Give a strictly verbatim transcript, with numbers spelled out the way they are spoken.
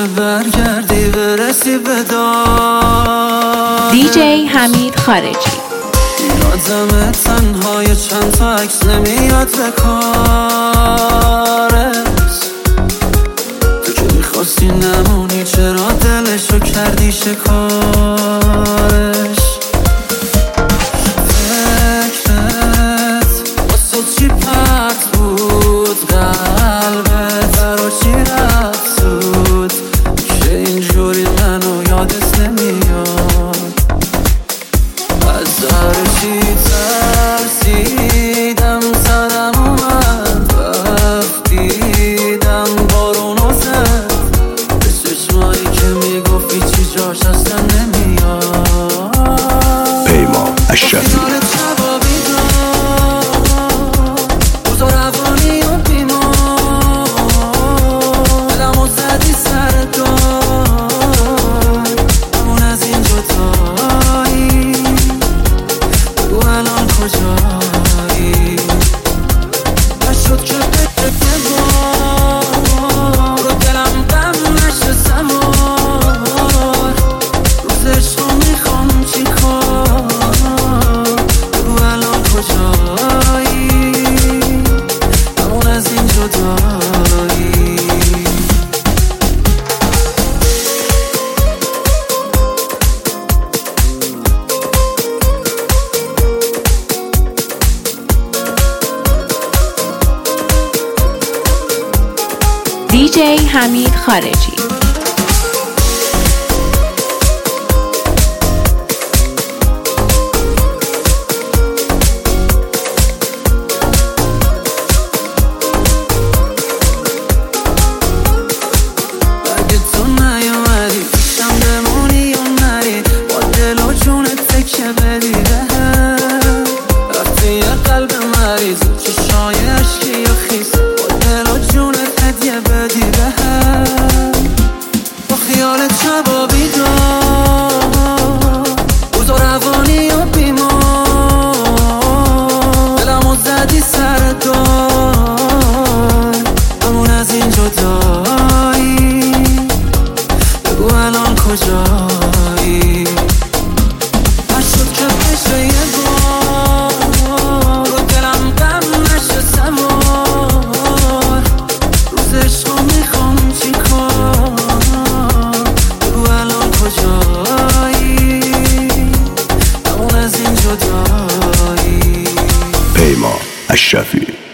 برگردی برسی به دار. دی جی حمید خارجی. یادم تنهای چند تا عکس نمیاد به کارت. تو که میخواستی نمونی چرا دلشو کردی شکارش. فکرت واسه چی پرت بود قلبت، برا چی رفت زود که اینجوری منو یادت نمیاد. از هر چی ترسیدم سرم اومد رفتیدم بارونو زد به چشمایی که میگفتی چی جاش اصلا نمیاد. پیمان اشرفی. دی جی حمید خارجی. اگه تو نیومدی پیشم بمونی یا نری، با دل و جونت تکه بدی بهم. رفتی یه قلب مریض چشای عشقی و خیس، با دل و جونت هدیه بدی بهم. با خیالت شبا بیدار روز و روانی و بیمار، دلمو زدی سر دار همون از این جدایی. بگو الان کجایی؟ نشد که بشه یه بار رو دلم غم نشه سوار. روز عشقو میخوام چی کار؟ بگو الان کجایی؟ همون از این جدایی. پیمان اشرفی.